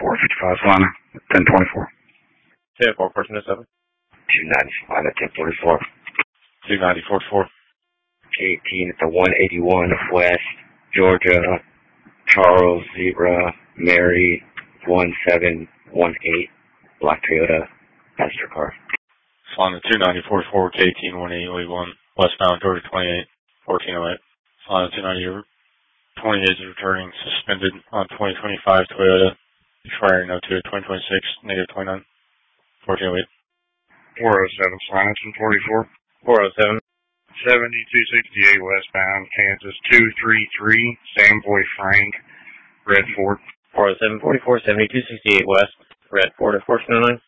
455 Solana, 1024. 10-4, person to 7. 290 Solana, 1044. 290, 44. 18 at the 181 West, Georgia, Charles, Zebra, Mary, 1718, Black Toyota, passenger car. Solana 290, 44, K18, 1881, westbound, Georgia 28, 1408. Solana 290, 20 days of returning, suspended on 2025 Toyota, expiring 02 2026, negative 29, 1408. 407 Solana, 1044. 407. 7268 westbound, Kansas 233, Samboy Frank, Red Ford. 407, 44, 7268 west, Red Ford at 1409.